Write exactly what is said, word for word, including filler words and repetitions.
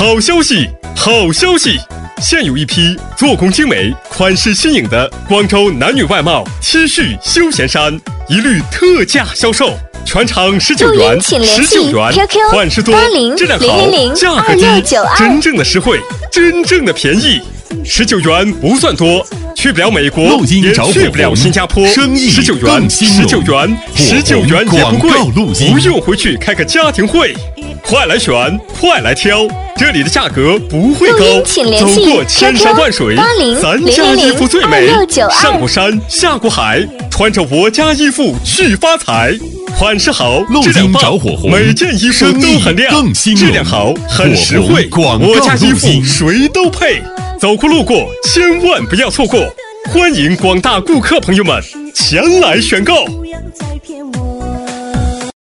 好消息，好消息！现有一批做工精美、款式新颖的广州男女外贸 T 恤休闲衫，一律特价销售，全场十九元，十九元，款式多，质量好，价格低，真正的实惠，真正的便宜。十九元不算多，去不了美国，也去不了新加坡。十九元，十九元，十九元也不贵，不用回去开个家庭会。快来选，快来挑，这里的价格不会高。走过千山万水，咱家衣服最美。上过山，下过海，穿着我家衣服去发财。款式好，质量棒，每件衣服都很亮，质量好，很实惠。我家衣服谁都配。走过路过，千万不要错过！欢迎广大顾客朋友们前来选购。